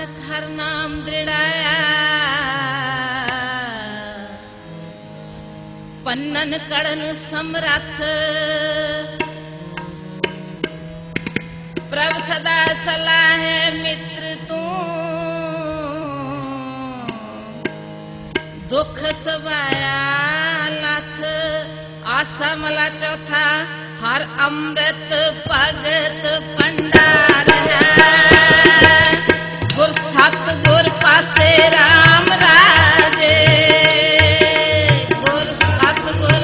नानक हर नाम दृढ़ाया पन्नन कड़न समरथ प्रभ सदा सलाह मित्र तू दुख सवाया लथ आसा मला चौथा हर अमृत भगत भंडार है गुर सत गुर पासे राम राजे गुर सत गुर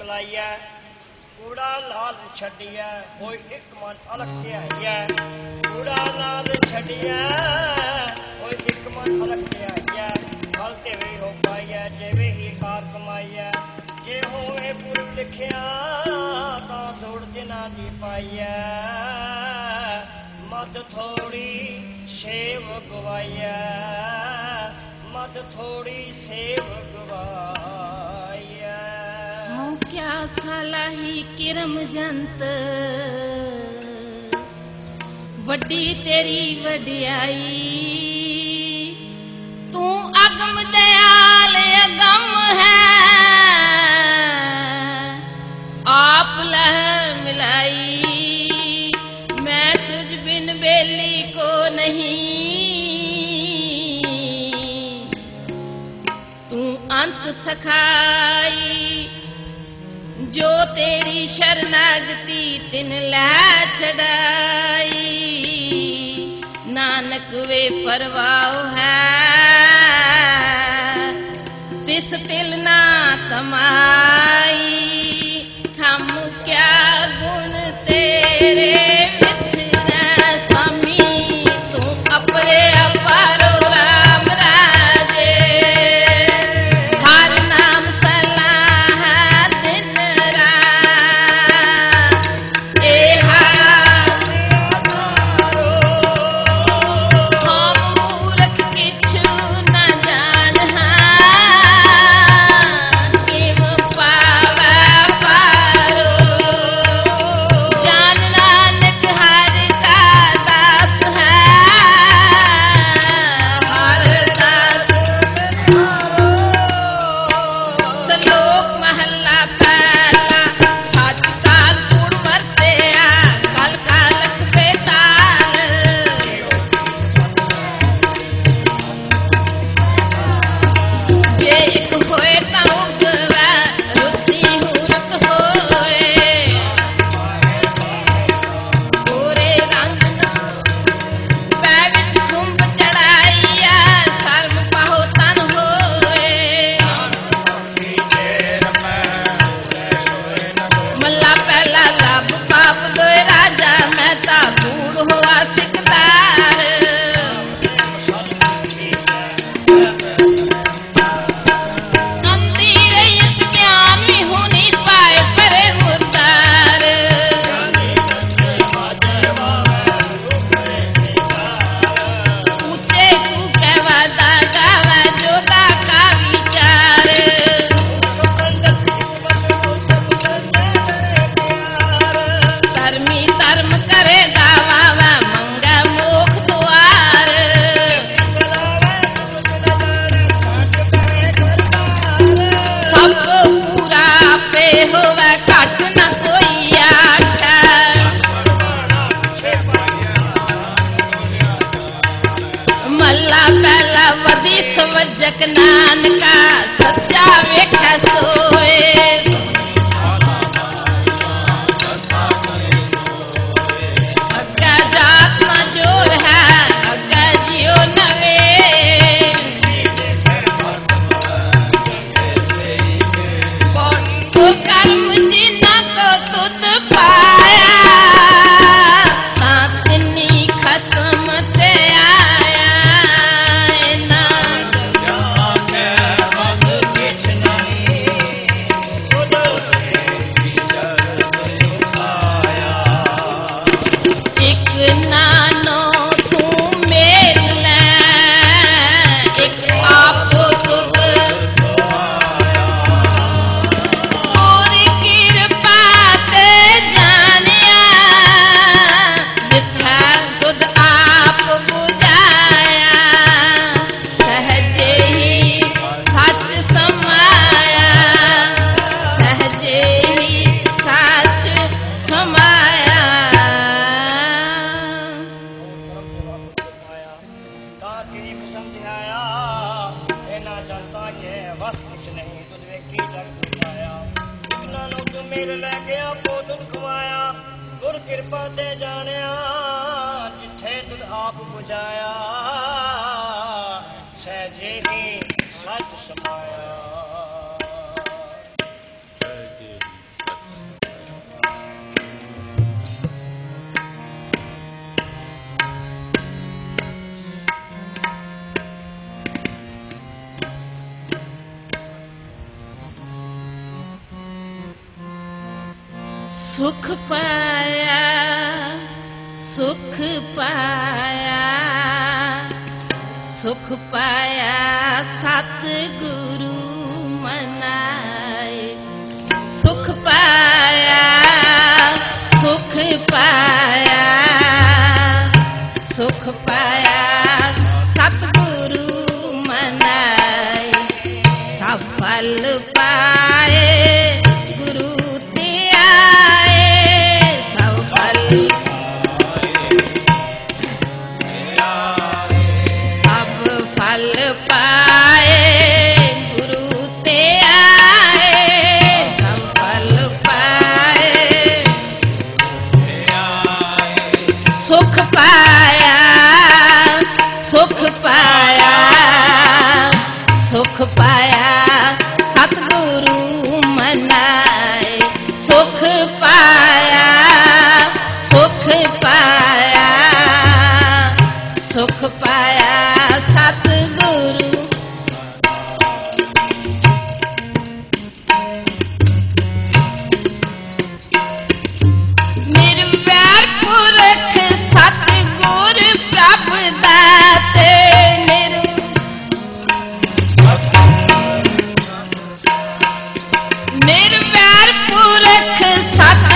ਮੁਕਲਾਈਐ। ਕੂੜਾ ਲਾਲ ਛੱਡੀਐ ਹੋਈ ਇੱਕ ਮਨ ਅਲਖ ਧਿਆਈਐ। ਕੂੜਾ ਲਾਲ ਛੱਡੀਐ ਹੋਈ ਇੱਕ ਮਨ ਅਲਖ ਧਿਆਈਐ। ਫਲ ਤੇ ਵੀ ਹੋ ਪਾਈਐ ਜਿਵੇਂ ਹੀ ਕਾਰ ਕਮਾਈਐ। ਜੇ ਹੋਵੇ ਪੁਰਬ ਲਿਖਿਆ ਤਾਂ ਦੌੜ ਜਿਨਾ ਦੀ ਪਾਈਐ। ਮਤ ਥੋੜੀ ਸੇਵ ਗਵਾਈਐ। ਮਤ ਥੋੜੀ ਸੇਵ ਗਵਾਈਐ। ਹਉ ਕਿਆ ਸਾਲਾਹੀ ਕਿਰਮ ਜੰਤ ਵੱਡੀ ਤੇਰੀ ਵਡਿਆਈ। ਤੂੰ ਅਗਮ ਦਿਆਲ ਅਗਮ ਹੈ ਆਪ ਲਹਿ ਮਿਲਾਈ। ਮੈਂ ਤੁਝ ਬਿਨ ਬੇਲੀ ਕੋ ਨਹੀਂ ਤੂੰ ਅੰਤ ਸਖਾਈ। ਜੋ ਤੇਰੀ ਸ਼ਰਨਾਗਤੀ ਤਿਨ ਲੈ ਛਡਾਈ। ਨਾਨਕ ਵੇ ਪਰਵਾਹ ਹੈ ਤਿਸ ਤਿਲ ਨਾ ਤਮਾਈ। ਹਮ ਕਿਆ ਗੁਣ ਤੇਰੇ ਮਿੱਠੇ स्वामी। ਤੂੰ ਅਪਰੇ ਅਪਾਰੋ ਰਾਮ ਰਾਜੇ। ਹਰ ਨਾਮ ਸਲਾਹ ਦਿਨ ਰਾਤ। ਏਹਾ ਹਮ ਮੂਰਖ ਕਿਛੁ ਨ ਜਾਣਹਾਂ। ਕਿਵ ਪਾਵੈ ਪਾਰੋ। ਜਾਨ ਨਾਨਕ ਹਰਿ ਕਾ ਦਾਸ ਹੈ। ਹਰਿ ਦਾਸ ਸਲੋਕ ਮਹੱਲਾ ਪਹਿਲਾ। ਸੱਚ ਕਾਲ ਕੂੜ ਵਰਤਿਆ ਕਲ ਕਾਲਖ ਬੇਤਾਲ। ਜੇ ਇੱਕ ਹੋਏ ਤਾਂ ਉਗਵੈ ਰੁੱਤੀ ਮੂਰਖ ਹੋਏ। ਗੋਰੇ ਰੰਗ ਪੈ ਵਿੱਚ ਖੁੰਭ ਚੜਾਈਆ ਸ਼ਰਮ ਪਾਹੋ ਤਨ ਹੋਏ। ਮੱਲਾ ਪਹਿਲਾ ਲੱਭ ਪਾਪ ਦੋਏ ਰਾਜਾ। ਮੈਂ ਤਾਂ ਗੂੜ ਹੋਆ ਸਿਕਦਾਰ। ਅੰਧੀ ਰਈਅਤ ਗਿਆਨ ਵੀ ਹੋਣੀ ਪਾਏ ਪਰੇ ਮੁਰਦਾਰ। ਉੱਚੇ ਕੂਕੇ ਵਾਦਾ ਗਾਵੈ ਜੋਦਾ ਕਾ ਵਿਚਾਰ। ਧਰਮੀ ਧਰਮ ਕਰੇ ਗਾਵਾਵੈ ਮੰਗੈ ਮੋਖ ਦੁਆਰ। ਸਭ ਪੂਰਾ ਆਪੇ ਹੋਵੈ ਘਟ ਨ ਕੋਈ ਆਖੈ। ਮੱਲਾ ਪਹਿਲਾ ਵਧੀ ਸਵਜਕ ਨਾਨਕਾ ਸੱਚਾ ਵੇਖੈ ਸੋਏ। ਅੱਗਾ ਜਾਤ ਨਾ ਜੋਰ ਹੈ ਅੱਗਾ ਜਿਉ ਨਵੇਂ। ਕੋ ਕਰਮ ਜਿਨਾ ਕੋ ਤੁਧ ਪਾਇਆ ਤਾਂ ਤਿਨੀ ਖਸਮ ਤੇ ਆਇਆ। ਨਾ ਇੱਕ ਨਾਨੋ ਤੂੰ ਮੇਲ ਲੈ ਇੱਕ ਆਪੋ ਤੁਧ। ਪੂਰੀ ਕਿਰਪਾ ਤੇ ਜਾਣਿਆ ਜਿੱਥਾ ਤੁਧ ਆਪ ਬੁਝਾਇਆ। ਸਹਜੇ ਹੀ ਸੱਚ ਸਮਾਇਆ। ਸਹਜੇ ਹੀ ਸੱਚ ਸਮਾਇਆ। ਤਾਂ ਕਿਰਿ ਸਮਝਾਇਆ ਇਹਨਾਂ ਜਨਤਾ ਕੇ ਵਸ ਕੁਛ ਨਹੀਂ। ਤੁਧ ਵੇਖੀ ਜਗ ਦਿਖਾਇਆ। ਇਤਨਾ ਨੂੰ ਤੂੰ ਮੇਰੇ ਲੈ ਗਿਆ ਪੋ ਤੁਧ ਖਵਾਇਆ। ਗੁਰ ਕਿਰਪਾ ਤੇ ਜਾਣਿਆ ਜਿੱਥੇ ਤੁਧ ਆਪ ਬੁਝਾਇਆ। ਸਹਿਜੇ ਹੀ ਸੱਚ ਸਮਾਇਆ। ਸੁਖ ਪਾਇਆ ਸੁਖ ਪਾਇਆ ਸੁਖ ਪਾਇਆ ਸਤਿਗੁਰੂ ਮਨਾਏ ਸੁਖ ਪਾਇਆ ਸੁਖ ਪਾਇਆ ਸੁਖ ਪਾਇਆ ਸਤਿਗੁਰੂ ਮਨਾਏ ਸਭ ਫਲ ਪਾਏ ਗੁਰੂ ਤੇ ਆਏ ਸਭ ਫਲ ਸਭ ਫਲ ਪਾਏ ਗੁਰੂ ਤੇ ਆਏ ਸਭ ਫਲ ਪਾਏ ਸੁਖ ਪਾਇਆ ਸੁਖ ਪਾਇਆ ਸੁਖ ਪਾਇਆ ਸਤਿਗੁਰੂ ਮਨਾਏ ਸੁਖ ਪਾਇਆ ਸੁਖ ਪਾਇਆ ਸੁਖ ਪਾਇਆ ਸਤਿਗੁਰੂ ਨਿਰਵੈਰ ਪੁਰਖ ਸਤਿਗੁਰ ਪ੍ਰਭ ਦਾਤੇ ਨਿਰਵੈਰ ਪੁਰਖ ਸਤ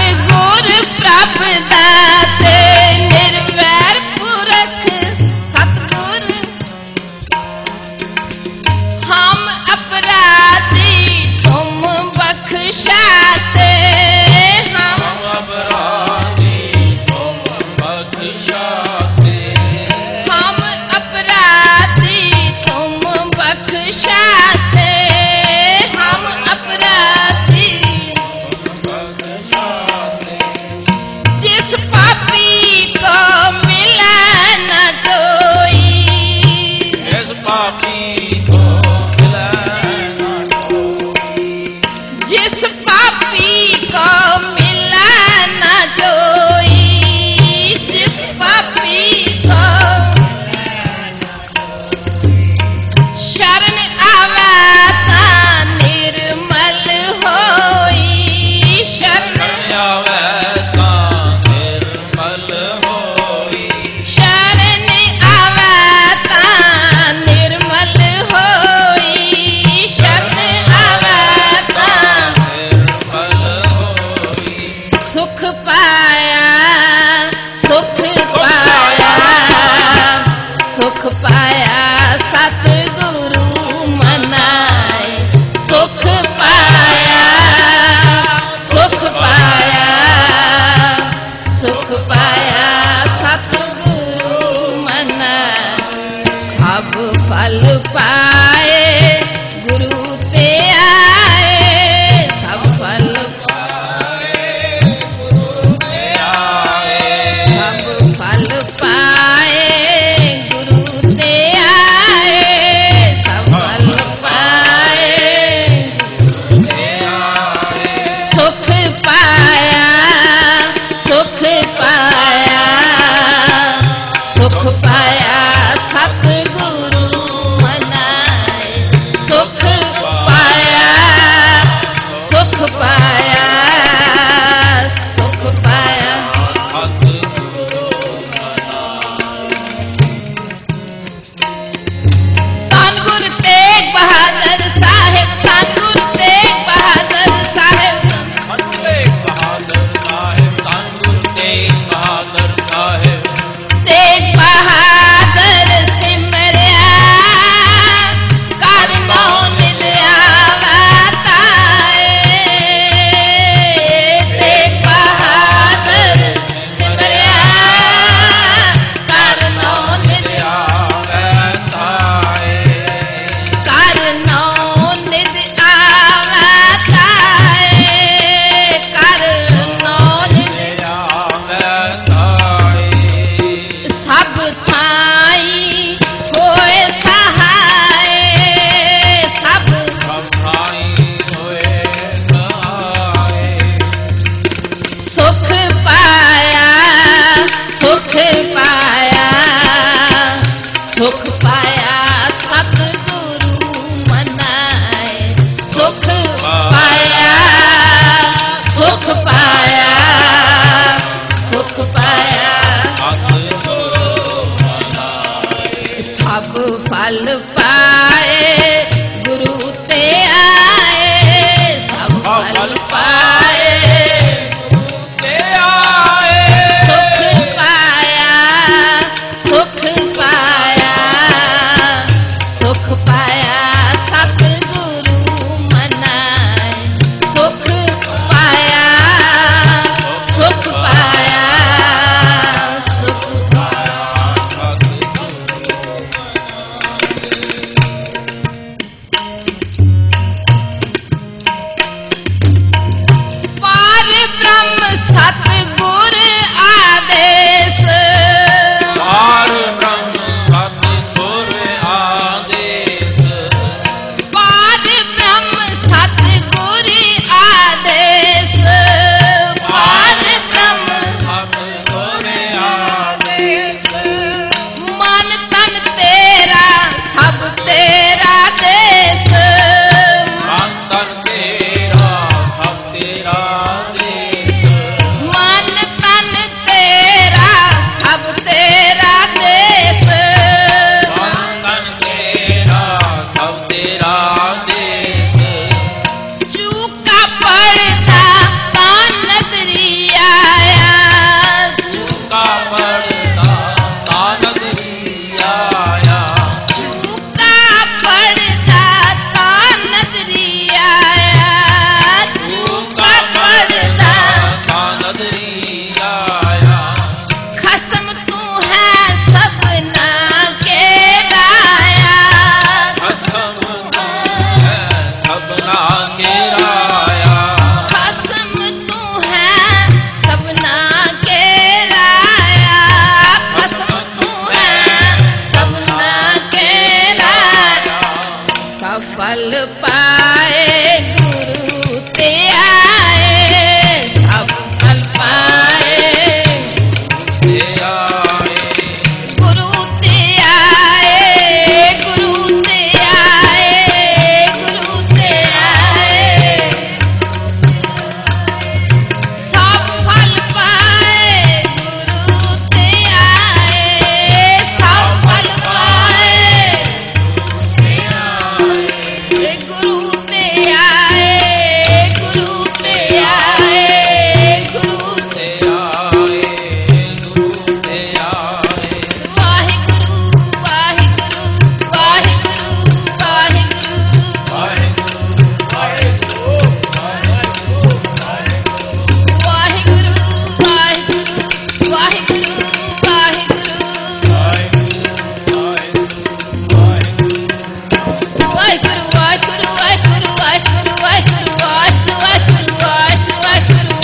सतगुर आदेश पार ब्रह्म सतगुर आदेश पार ब्रह्म सतगुर आदेश पार ब्रह्म सतगुर आदेश मन तन तेरा सब तेरा देश मन तन तेरा सब तेरा देश मन तन तेरा सब तेरा देश मन तन तेरा सब तेरा देश चूका पड़ता तान नजरिया का पड़ता तानदरी आया चूका पड़ता तान नजरिया चूका पड़ता तानदरी आया खसम तू है सबना के राया कसम तू है सबना के राया खसम तू है सबना के राया खसम तू है सबना के राया सफल पाए गुरु ते आए सफल पाए ते आए गुरु ते आए गुरु ते आए गुरु ते आए सफल पाए गुरु ते आए सफल पाए गुरु ते आए गुरु ते आए गुरु ते आए गुरु ते आए वाहिगुरु वाहिगुरु वाहिगुरु वाहिगुरु वाहिगुरु वाहिगुरु वाहिगुरु वाहिगुरु वाहिगुरु वाहिगुरु वाहिगुरु वाहिगुरु वाहिगुरु वाहिगुरु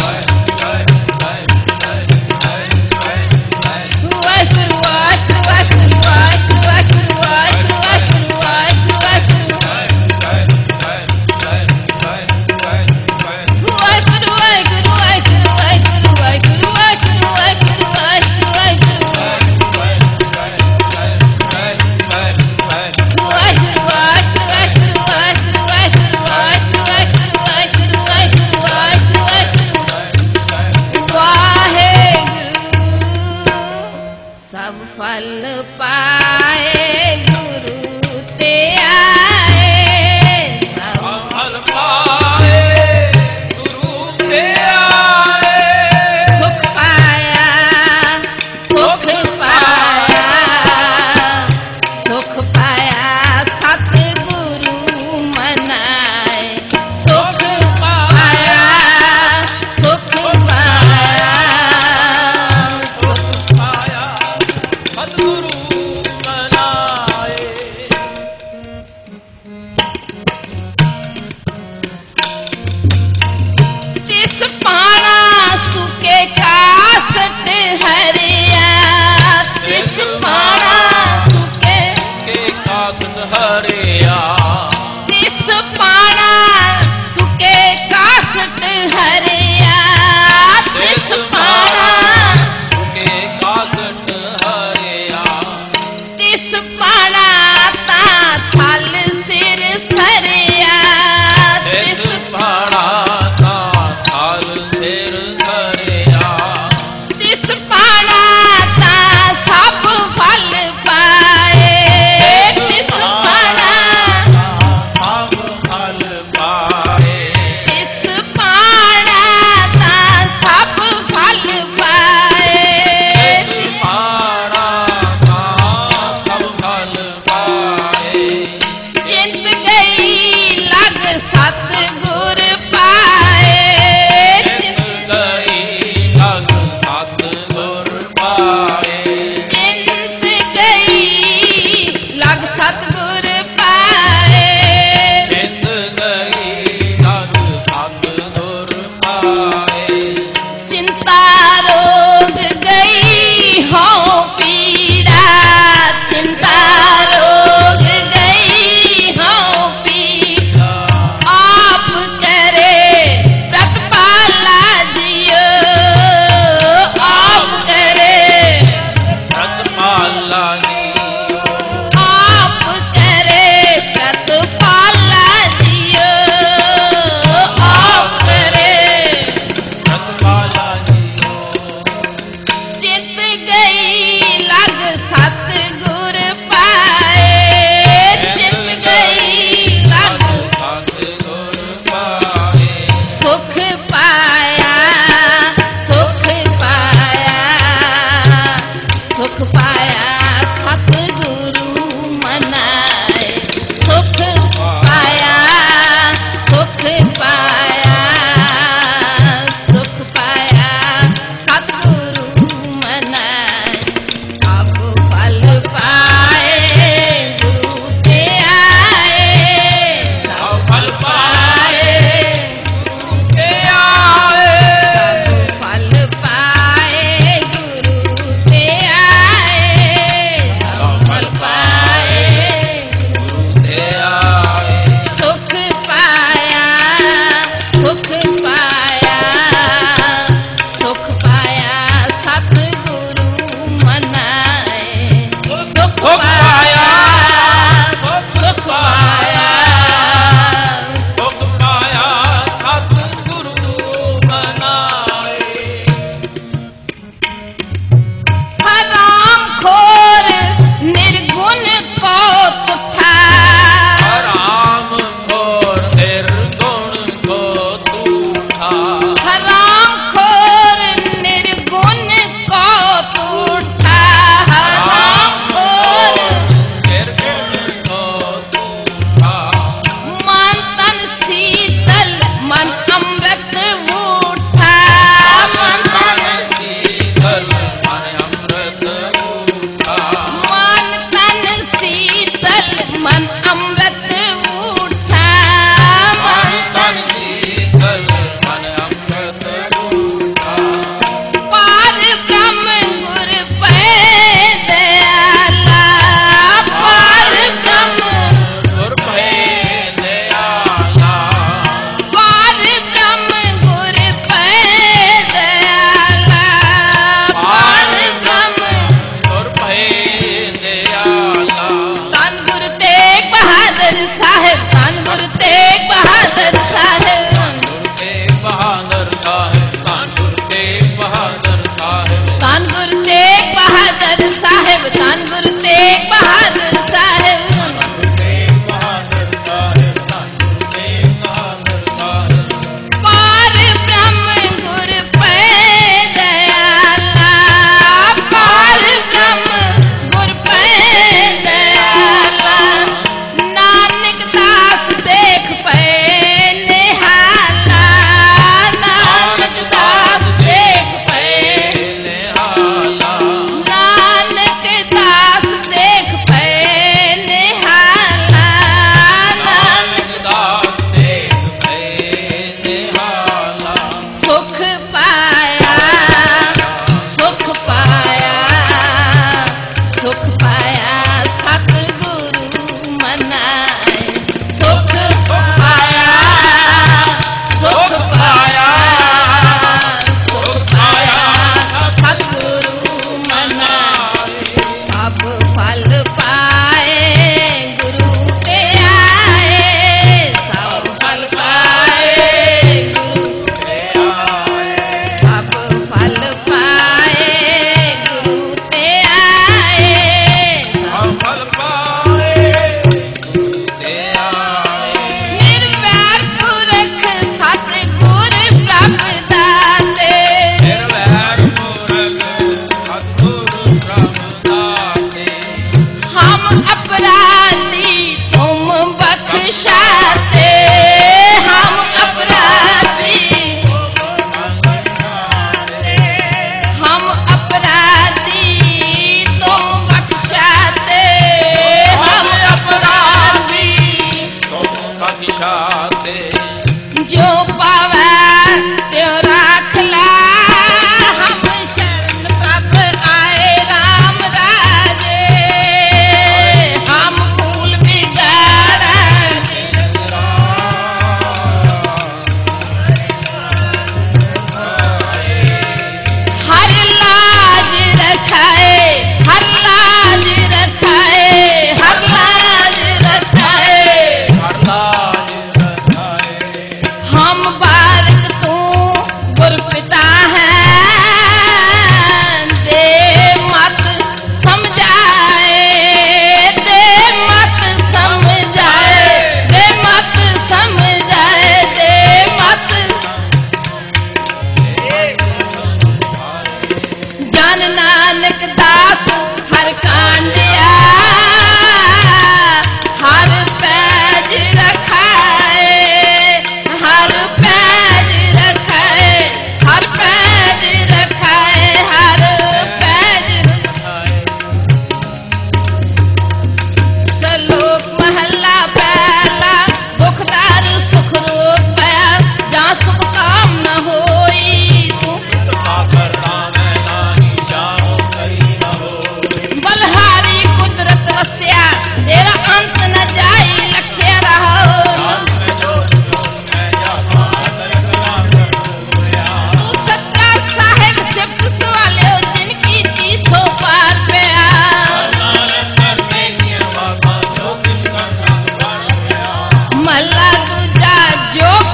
सब फल पाए गुरु ते आए सब फल पाए गुरु ते आए सुख पाया सुख पाया सुख पाया सतगुरु मनाए सुख पाया सुख पाया सुख पाया सतगुरु मनाए जिस पाना सुके कासट हरिया जिस पाना सुके के कासत हरिया जिस पाना सुके कासट हरिया जिस पाना के कासत हरिया जिस पाना ता थल सिर सरिया इस जिस पाड़ा था थाल सिर हरिया जिस पाना ता सब फल पाए जिस पाना सब फल पाए जिस पाना ता सब फल पाए इस पाड़ा था सब फल पाए चिंत गई लग सतगुर पाए चित गई लग सतगुर पाए चिंत गई लग सतगुर पाए चित गई लग सतगुर पाए चिंता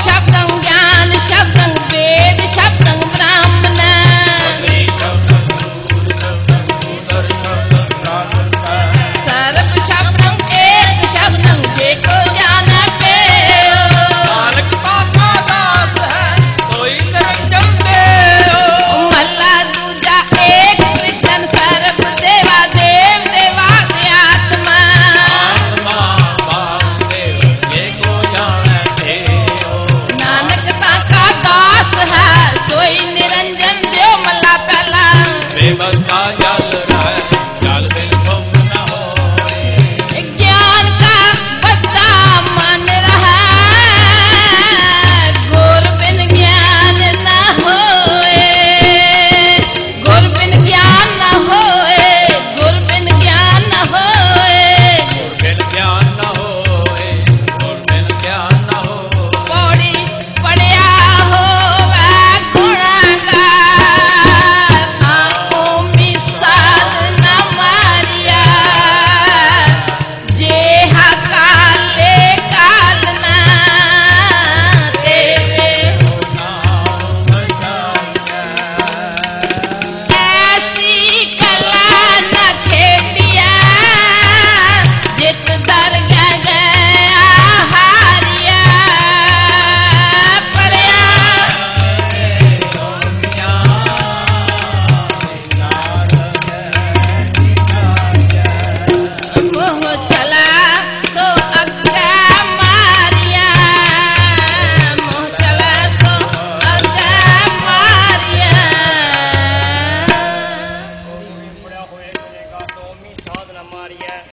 शब्दं ज्ञान शब्दं वेद शब्दं ब्राह्मण सर्व शब्दं एक शब्दं जेको जानते नानक पापा दास है कोई निरंजन देव मल्ला दूजा एक कृष्ण सर्व देवा देव देवादि आत्मा आत्मा वासुदेव ये को जानते हो नानक ताका दास है सोई निरंजन